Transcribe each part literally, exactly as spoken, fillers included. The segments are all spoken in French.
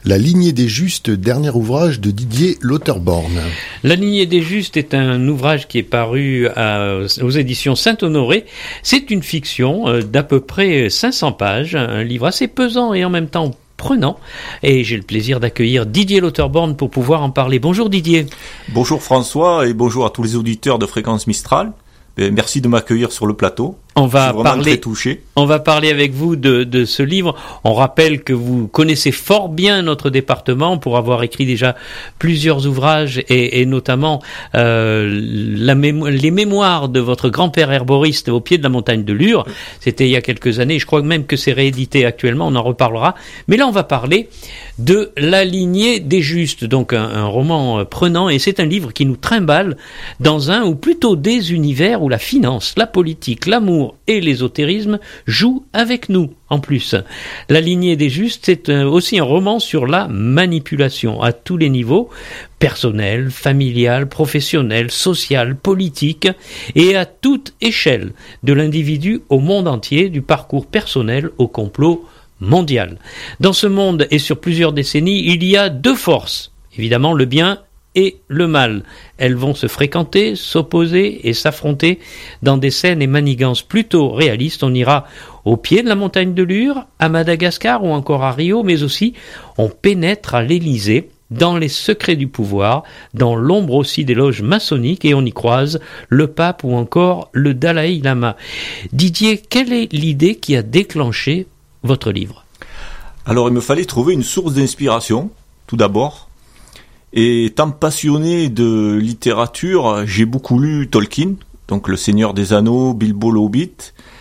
La lignée des justes, dernier ouvrage de Didier Lauterborn. La lignée des justes est un ouvrage qui est paru à, aux éditions Saint-Honoré. C'est une fiction d'à peu près cinq cents pages, un livre assez pesant et en même temps prenant. Et j'ai le plaisir d'accueillir Didier Lauterborn pour pouvoir en parler. Bonjour Didier. Bonjour François et bonjour à tous les auditeurs de Fréquence Mistral. Merci de m'accueillir sur le plateau. On va Je suis vraiment parler, très touché. On va parler avec vous de, de ce livre. On rappelle que vous connaissez fort bien notre département pour avoir écrit déjà plusieurs ouvrages et, et notamment euh, la mémo- les mémoires de votre grand-père herboriste au pied de la montagne de Lure. C'était il y a quelques années. Je crois même que c'est réédité actuellement. On en reparlera. Mais là, on va parler de La lignée des justes, donc un, un roman prenant. Et c'est un livre qui nous trimballe dans un ou plutôt des univers où la finance, la politique, l'amour et l'ésotérisme jouent avec nous en plus. La lignée des justes, c'est aussi un roman sur la manipulation à tous les niveaux, personnel, familial, professionnel, social, politique, et à toute échelle, de l'individu au monde entier, du parcours personnel au complot mondial. Dans ce monde et sur plusieurs décennies, il y a deux forces, évidemment le bien et le mal. Elles vont se fréquenter, s'opposer et s'affronter dans des scènes et manigances plutôt réalistes. On ira au pied de la montagne de Lure, à Madagascar ou encore à Rio, mais aussi on pénètre à l'Élysée, dans les secrets du pouvoir, dans l'ombre aussi des loges maçonniques, et on y croise le pape ou encore le Dalai Lama. Didier, quelle est l'idée qui a déclenché votre livre ? Alors il me fallait trouver une source d'inspiration, tout d'abord. Et étant passionné de littérature, j'ai beaucoup lu Tolkien, donc Le Seigneur des Anneaux, Bilbo le Hobbit,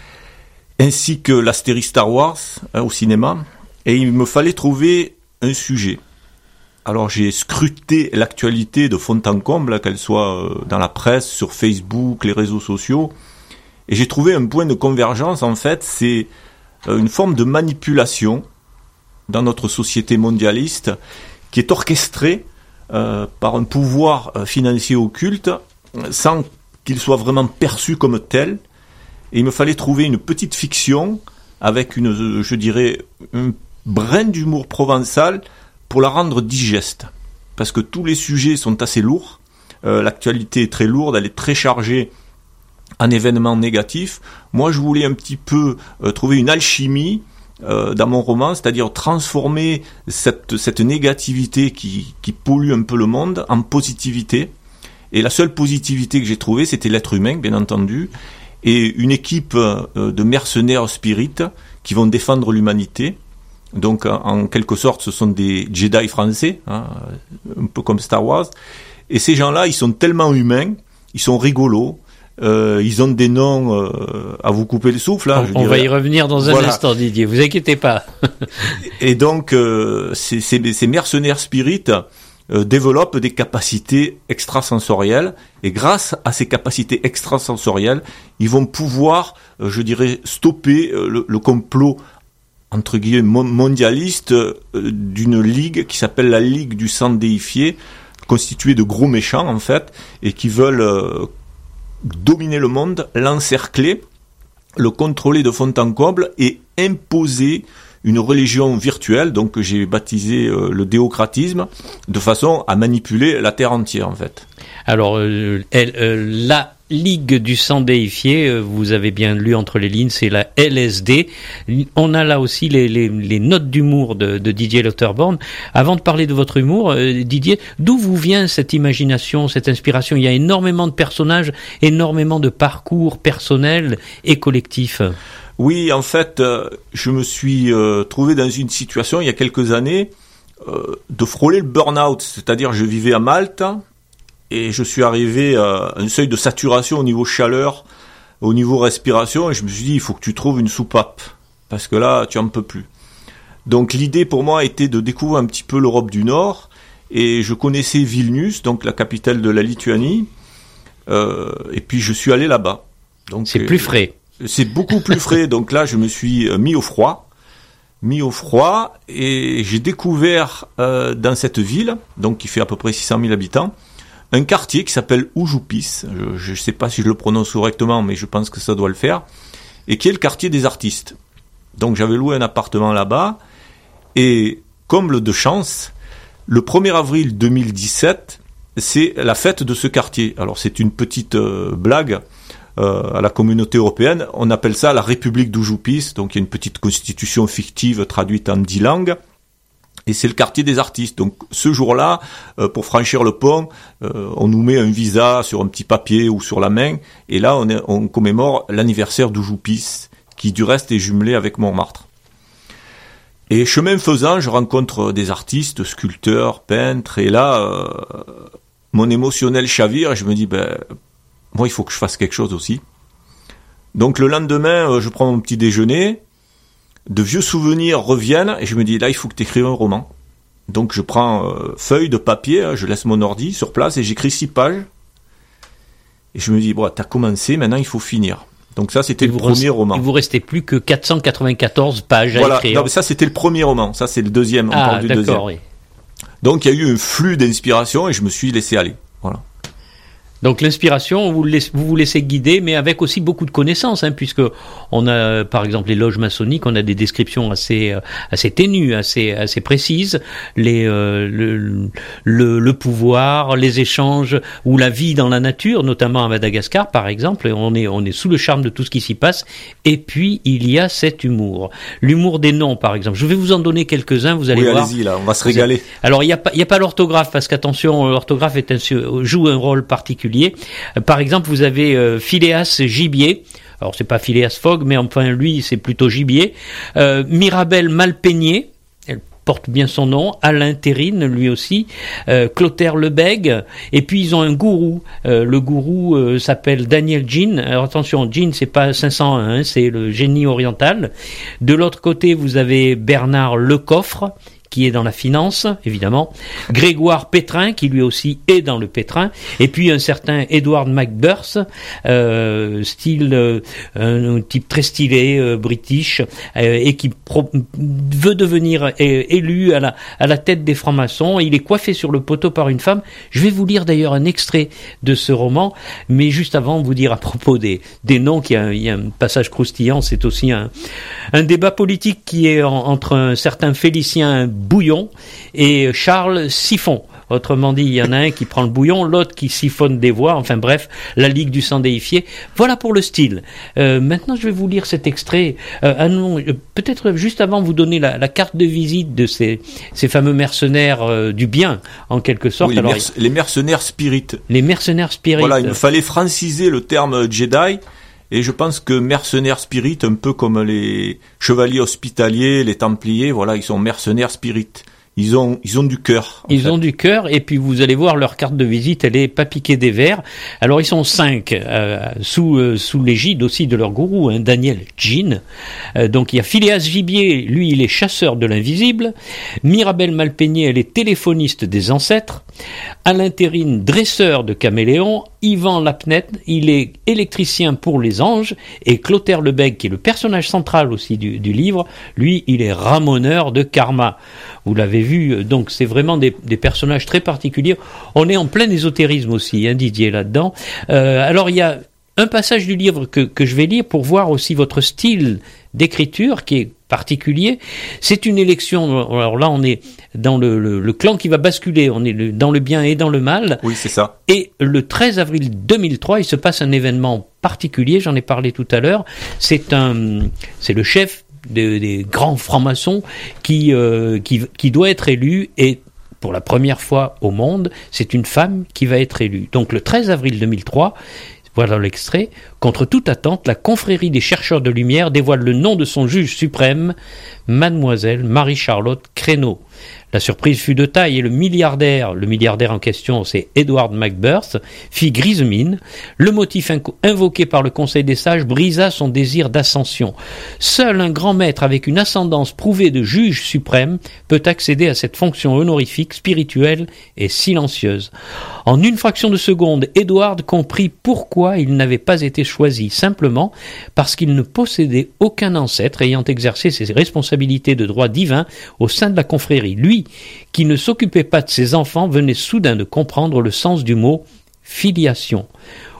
ainsi que l'Astérix Star Wars hein, au cinéma. Et il me fallait trouver un sujet. Alors j'ai scruté l'actualité de fond en comble, qu'elle soit dans la presse, sur Facebook, les réseaux sociaux, et j'ai trouvé un point de convergence. En fait, c'est une forme de manipulation dans notre société mondialiste qui est orchestrée Euh, par un pouvoir euh, financier occulte, sans qu'il soit vraiment perçu comme tel. Et il me fallait trouver une petite fiction avec une, euh, je dirais, un brin d'humour provençal pour la rendre digeste. Parce que tous les sujets sont assez lourds. Euh, l'actualité est très lourde, elle est très chargée en événements négatifs. Moi, je voulais un petit peu euh, trouver une alchimie Euh, dans mon roman, c'est-à-dire transformer cette, cette négativité qui, qui pollue un peu le monde en positivité. Et la seule positivité que j'ai trouvée, c'était l'être humain, bien entendu, et une équipe euh, de mercenaires spirites qui vont défendre l'humanité. Donc, en, en quelque sorte, ce sont des Jedi français, hein, un peu comme Star Wars. Et ces gens-là, ils sont tellement humains, ils sont rigolos, Euh, ils ont des noms euh, à vous couper le souffle. Hein, on je on dirais. va y revenir dans un Voilà. instant, Didier, vous inquiétez pas. Et donc, euh, ces, ces, ces mercenaires spirites euh, développent des capacités extrasensorielles, et grâce à ces capacités extrasensorielles, ils vont pouvoir, euh, je dirais, stopper euh, le, le complot entre guillemets mondialiste euh, d'une ligue qui s'appelle la Ligue du sang déifié, constituée de gros méchants en fait, et qui veulent euh, dominer le monde, l'encercler, le contrôler de fond en comble et imposer une religion virtuelle, donc que j'ai baptisé euh, le déocratisme, de façon à manipuler la terre entière en fait. Alors, euh, elle, euh, la Ligue du sang déifié, euh, vous avez bien lu entre les lignes, c'est la L S D. On a là aussi les, les, les notes d'humour de, de Didier Lauterborn. Avant de parler de votre humour, euh, Didier, d'où vous vient cette imagination, cette inspiration ? Il y a énormément de personnages, énormément de parcours personnels et collectifs. Oui, en fait, euh, je me suis euh, trouvé dans une situation, il y a quelques années, euh, de frôler le burn-out. C'est-à-dire, je vivais à Malte, et je suis arrivé à un seuil de saturation au niveau chaleur, au niveau respiration, et je me suis dit, il faut que tu trouves une soupape, parce que là, tu en peux plus. Donc l'idée pour moi était de découvrir un petit peu l'Europe du Nord, et je connaissais Vilnius, donc la capitale de la Lituanie, euh, et puis je suis allé là-bas. Donc c'est plus frais. C'est beaucoup plus frais, donc là je me suis mis au froid, mis au froid, et j'ai découvert euh, dans cette ville, donc qui fait à peu près six cent mille habitants, un quartier qui s'appelle Užupis, je ne sais pas si je le prononce correctement, mais je pense que ça doit le faire, et qui est le quartier des artistes. Donc j'avais loué un appartement là-bas, et comble de chance, le premier avril deux mille dix-sept, c'est la fête de ce quartier. Alors c'est une petite euh, blague euh, à la communauté européenne. On appelle ça la République d'Oujupis. Donc il y a une petite constitution fictive traduite en dix langues. Et c'est le quartier des artistes. Donc ce jour-là, euh, pour franchir le pont, euh, on nous met un visa sur un petit papier ou sur la main. Et là, on, est, on commémore l'anniversaire d'Oujupis, qui du reste est jumelé avec Montmartre. Et chemin faisant, je rencontre des artistes, sculpteurs, peintres. Et là, euh, mon émotionnel chavire. Et je me dis, ben, moi, il faut que je fasse quelque chose aussi. Donc le lendemain, euh, je prends mon petit déjeuner. De vieux souvenirs reviennent et je me dis là il faut que tu écrives un roman. Donc je prends euh, feuille de papier, hein, je laisse mon ordi sur place et j'écris six pages. Et je me dis bon, t'as commencé, maintenant il faut finir. Donc ça c'était le premier reste, roman. Il vous restait plus que quatre cent quatre-vingt-quatorze pages à voilà, écrire. Non, mais ça c'était le premier roman, ça c'est le deuxième. On ah, parle du deuxième. Oui. Donc il y a eu un flux d'inspiration et je me suis laissé aller. Voilà. Donc l'inspiration, vous, laisse, vous vous laissez guider, mais avec aussi beaucoup de connaissances, hein, puisque on a, par exemple, les loges maçonniques, on a des descriptions assez, assez ténues, assez, assez précises, les, euh, le, le, le pouvoir, les échanges ou la vie dans la nature, notamment à Madagascar, par exemple, on est, on est sous le charme de tout ce qui s'y passe. Et puis il y a cet humour, l'humour des noms, par exemple. Je vais vous en donner quelques-uns, vous allez oui, voir. Allez-y là, on va se régaler. Alors il y a pas, il y a pas l'orthographe, parce qu'attention, l'orthographe est un, joue un rôle particulier. Par exemple, vous avez euh, Phileas Gibier. Alors, c'est pas Phileas Fogg, mais enfin, lui, c'est plutôt Gibier. Euh, Mirabel Malpeigné. Elle porte bien son nom. Alain Terrine, lui aussi. Euh, Clotaire Lebègue. Et puis, ils ont un gourou. Euh, le gourou euh, s'appelle Daniel Jean. Alors, attention, Jean, c'est pas cinq cent un, hein, c'est le génie oriental. De l'autre côté, vous avez Bernard Lecoffre, qui est dans la finance, évidemment, Grégoire Pétrin, qui lui aussi est dans le pétrin, et puis un certain Edward McBurse, euh, style, euh, un type très stylé, euh, british, euh, et qui pro- veut devenir euh, élu à la, à la tête des francs-maçons. Il est coiffé sur le poteau par une femme. Je vais vous lire d'ailleurs un extrait de ce roman, mais juste avant, vous dire à propos des, des noms, qu'il y a un, il y a un passage croustillant, c'est aussi un, un débat politique qui est en, entre un certain Félicien Bouillon et Charles Siphon. Autrement dit, il y en a un qui prend le bouillon, l'autre qui siphonne des voix, enfin bref, la Ligue du sang déifié. Voilà pour le style. Euh, maintenant, je vais vous lire cet extrait. Euh, ah non, peut-être juste avant vous donner la, la carte de visite de ces, ces fameux mercenaires euh, du bien, en quelque sorte. Oui, les, Alors, merc- les mercenaires spirites. Les mercenaires spirites. Voilà, il me fallait franciser le terme Jedi. Et je pense que mercenaires spirit, un peu comme les chevaliers hospitaliers, les templiers, voilà, ils sont mercenaires spirit. Ils ont, ils ont du cœur. Ils fait. ont du cœur, et puis vous allez voir leur carte de visite, elle est pas piquée des verres. Alors ils sont cinq, euh, sous euh, sous l'égide aussi de leur gourou, hein, Daniel Jean. Euh, donc il y a Phileas Gibier, lui il est chasseur de l'invisible. Mirabel Malpeigné, elle est téléphoniste des ancêtres. Alain Terrine, dresseur de caméléons. Yvan Lapnet, il est électricien pour les anges. Et Clotaire Lebègue, qui est le personnage central aussi du, du livre, lui il est ramoneur de karma. Vous l'avez vu, donc c'est vraiment des, des personnages très particuliers. On est en plein ésotérisme aussi, hein, Didier, là-dedans. Euh, alors il y a un passage du livre que, que je vais lire pour voir aussi votre style d'écriture qui est particulier. C'est une élection, alors là on est dans le, le, le clan qui va basculer, on est le, dans le bien et dans le mal. Oui, c'est ça. Et le treize avril deux mille trois, il se passe un événement particulier, j'en ai parlé tout à l'heure. C'est un, c'est le chef des, des grands francs-maçons qui, euh, qui, qui doit être élu, et pour la première fois au monde, c'est une femme qui va être élue. Donc le treize avril deux mille trois, voilà l'extrait. Contre toute attente, la confrérie des chercheurs de lumière dévoile le nom de son juge suprême, Mademoiselle Marie-Charlotte Créneau. La surprise fut de taille et le milliardaire, le milliardaire en question, c'est Edward McBurse, fit grise mine. Le motif inco- invoqué par le Conseil des sages brisa son désir d'ascension. Seul un grand maître avec une ascendance prouvée de juge suprême peut accéder à cette fonction honorifique, spirituelle et silencieuse. En une fraction de seconde, Edward comprit pourquoi il n'avait pas été choisi, simplement parce qu'il ne possédait aucun ancêtre ayant exercé ses responsabilités de droit divin au sein de la confrérie. Lui, qui ne s'occupait pas de ses enfants, venait soudain de comprendre le sens du mot filiation.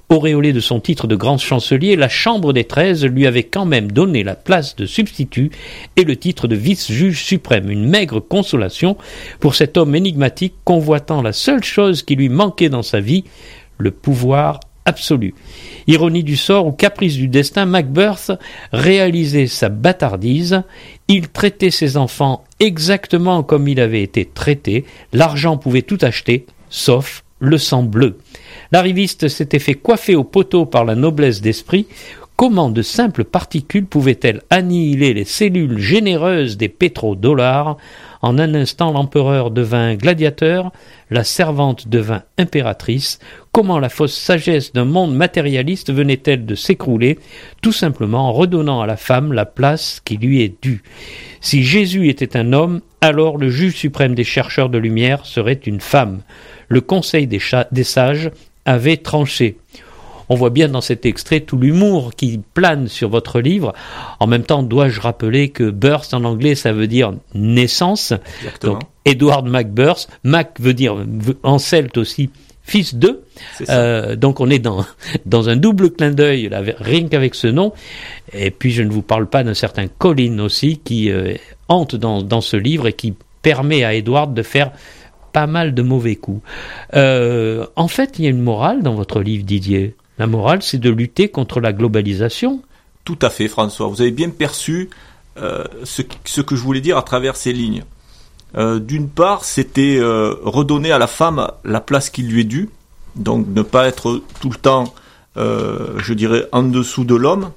Auréolé de son titre de grand chancelier, la Chambre des treize lui avait quand même donné la place de substitut et le titre de vice-juge suprême, une maigre consolation pour cet homme énigmatique convoitant la seule chose qui lui manquait dans sa vie, le pouvoir absolu. Ironie du sort ou caprice du destin, Macbeth réalisait sa bâtardise. Il traitait ses enfants exactement comme il avait été traité. L'argent pouvait tout acheter, sauf le sang bleu. L'arriviste s'était fait coiffer au poteau par la noblesse d'esprit. Comment de simples particules pouvaient-elles annihiler les cellules généreuses des pétrodollars? En un instant, l'empereur devint gladiateur, la servante devint impératrice. Comment la fausse sagesse d'un monde matérialiste venait-elle de s'écrouler, tout simplement en redonnant à la femme la place qui lui est due? Si Jésus était un homme, alors le juge suprême des chercheurs de lumière serait une femme. Le conseil des, cha- des sages avait tranché. On voit bien dans cet extrait tout l'humour qui plane sur votre livre. En même temps, dois-je rappeler que birth en anglais, ça veut dire naissance. Exactement. Donc, Edward Macbirth. Mac veut dire en celte aussi fils de. Euh, donc on est dans, dans un double clin d'œil, là, rien qu'avec ce nom. Et puis je ne vous parle pas d'un certain Colin aussi qui euh, hante dans, dans ce livre et qui permet à Edward de faire pas mal de mauvais coups. Euh, en fait, il y a une morale dans votre livre, Didier. La morale, c'est de lutter contre la globalisation. Tout à fait, François. Vous avez bien perçu euh, ce, ce que je voulais dire à travers ces lignes. Euh, d'une part, c'était euh, redonner à la femme la place qui lui est due, donc ne pas être tout le temps, euh, je dirais, en dessous de l'homme.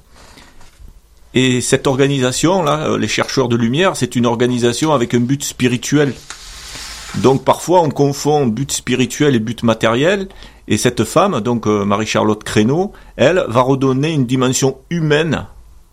Et cette organisation-là, les chercheurs de lumière, c'est une organisation avec un but spirituel. Donc parfois on confond but spirituel et but matériel, et cette femme, donc euh, Marie-Charlotte Créneau, elle va redonner une dimension humaine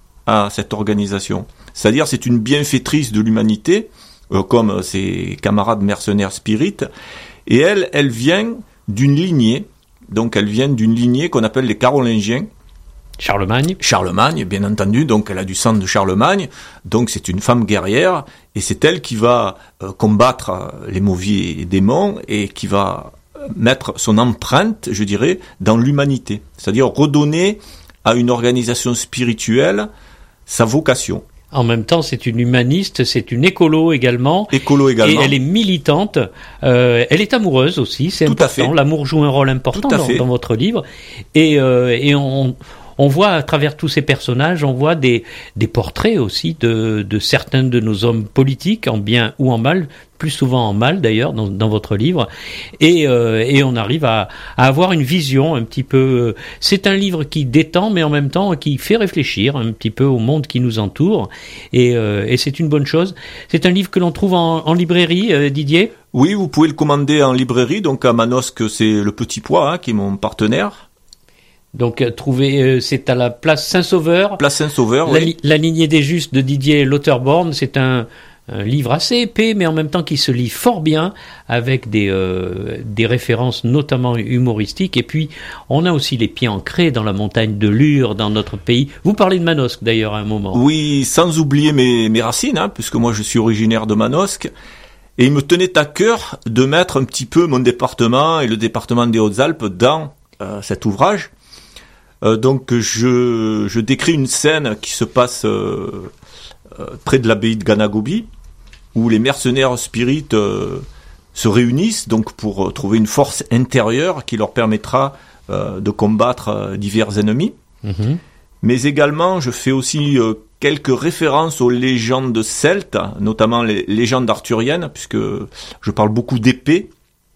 à cette organisation. C'est-à-dire c'est une bienfaitrice de l'humanité, euh, comme ses camarades mercenaires spirites, et elle, elle vient d'une lignée, donc elle vient d'une lignée qu'on appelle les Carolingiens. Charlemagne. Charlemagne, bien entendu, donc elle a du sang de Charlemagne, donc c'est une femme guerrière, et c'est elle qui va euh, combattre euh, les mauvais démons, et qui va mettre son empreinte, je dirais, dans l'humanité. C'est-à-dire redonner à une organisation spirituelle sa vocation. En même temps, c'est une humaniste, c'est une écolo également. Écolo également. Et elle est militante. Euh, elle est amoureuse aussi, c'est Tout important. à fait. L'amour joue un rôle important dans, dans votre livre. Et, euh, et on... On voit à travers tous ces personnages, on voit des, des portraits aussi de, de certains de nos hommes politiques, en bien ou en mal, plus souvent en mal d'ailleurs, dans, dans votre livre. Et, euh, et on arrive à, à avoir une vision un petit peu... C'est un livre qui détend, mais en même temps qui fait réfléchir un petit peu au monde qui nous entoure. Et, euh, et c'est une bonne chose. C'est un livre que l'on trouve en, en librairie, euh, Didier ? Oui, vous pouvez le commander en librairie, donc à Manosque, c'est le Petit Pois, hein, qui est mon partenaire. Donc, euh, trouver, euh, c'est à la place Saint-Sauveur. Place Saint-Sauveur, la, oui. La lignée des justes de Didier Lauterborn, c'est un, un livre assez épais, mais en même temps qui se lit fort bien, avec des, euh, des références notamment humoristiques. Et puis, on a aussi les pieds ancrés dans la montagne de Lure, dans notre pays. Vous parlez de Manosque, d'ailleurs, à un moment. Oui, sans oublier mes, mes racines, hein, puisque moi je suis originaire de Manosque. Et il me tenait à cœur de mettre un petit peu mon département et le département des Hautes-Alpes dans euh, cet ouvrage. Euh, donc je, je décris une scène qui se passe euh, euh, près de l'abbaye de Ganagobi, où les mercenaires spirites euh, se réunissent donc pour euh, trouver une force intérieure qui leur permettra euh, de combattre euh, divers ennemis. Mmh. Mais également, je fais aussi euh, quelques références aux légendes celtes, notamment les légendes arthuriennes, puisque je parle beaucoup d'épées.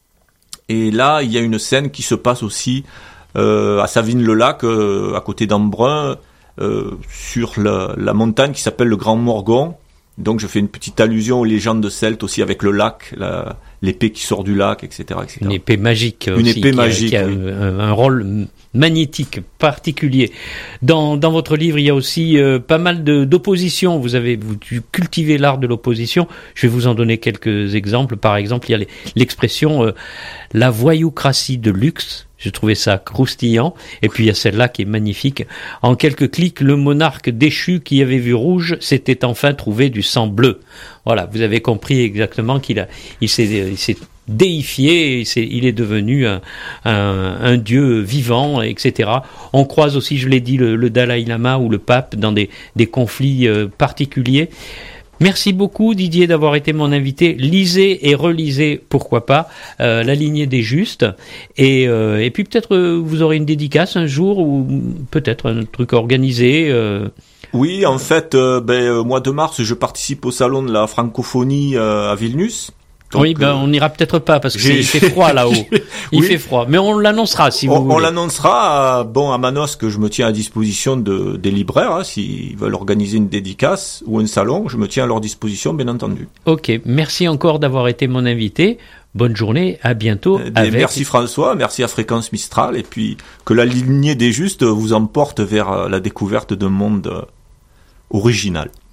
Et là, il y a une scène qui se passe aussi Euh, à Savines-le-Lac, euh, à côté d'Embrun, euh, sur la, la montagne qui s'appelle le Grand Morgon. Donc je fais une petite allusion aux légendes celtes aussi, avec le lac, la, l'épée qui sort du lac, et cetera, et cetera. Une épée magique Une aussi, épée qui magique, a, qui a oui. un, un rôle magnétique particulier. Dans, dans votre livre, il y a aussi euh, pas mal de, d'opposition. Vous avez vous cultivez l'art de l'opposition. Je vais vous en donner quelques exemples. Par exemple, il y a les, l'expression euh, la voyoucratie de luxe. Je trouvais ça croustillant. Et puis il y a celle-là qui est magnifique. En quelques clics, le monarque déchu qui avait vu rouge s'était enfin trouvé du sang bleu. Voilà, vous avez compris exactement qu'il a, il s'est, il s'est déifié, et c'est, il est devenu un, un, un dieu vivant, et cetera. On croise aussi, je l'ai dit, le, le Dalai Lama ou le pape dans des, des conflits euh, particuliers. Merci beaucoup Didier d'avoir été mon invité. Lisez et relisez, pourquoi pas, euh, La lignée des justes. Et, euh, et puis peut-être euh, vous aurez une dédicace un jour ou peut-être un truc organisé. Euh... Oui, en fait, euh, ben, au mois de mars, je participe au salon de la francophonie euh, à Vilnius. Donc, oui, ben, euh, on n'ira peut-être pas parce que c'est, il fait froid là-haut. Il oui. fait froid. Mais on l'annoncera si on, vous voulez. On l'annoncera, euh, bon, à Manos, que je me tiens à disposition de, des libraires, hein, s'ils veulent organiser une dédicace ou un salon, je me tiens à leur disposition, bien entendu. Ok. Merci encore d'avoir été mon invité. Bonne journée. À bientôt. Eh avec... Merci François. Merci à Fréquence Mistral. Et puis, que la lignée des justes vous emporte vers la découverte d'un monde original.